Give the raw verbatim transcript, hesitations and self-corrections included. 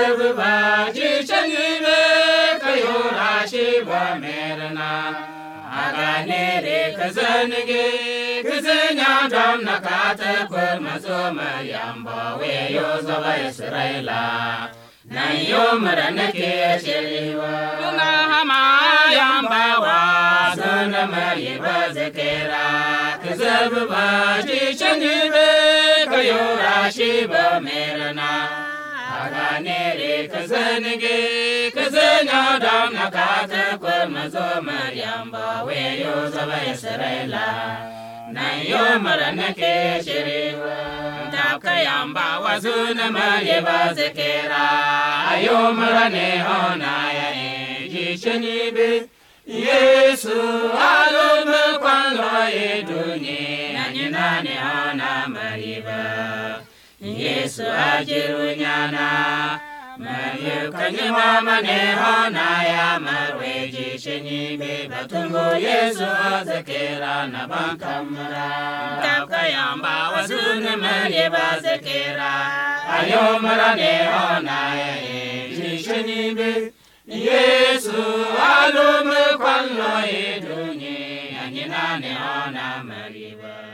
kazabba jichanime kayora shiba merana aganere kazanige kazanya dam nakata kwar mazoma yamba we yo zaba Israila na yo maranake sheliwa na hama yamba wa zana mariba zakera kazabba jichanime kayora shiba merana aganere kazanige kazanya dam nakata kwar mazoma yamba we yo zaba Israila na yo maranake sheliwa tapka yamba wazuna mariba zakera ayo marane onaya e jishanibe Yesu alum kwando e duni nani nani ona mariba Yesu ajiru nyana Mario kanyama mane hona ya marwe jishanibe batungo Yesu zakera na bankamara tapka yamba wazuna mariba zakera ayo marane hona ya e jishanibe Yesu alume kwando e duni nani nani ona mariba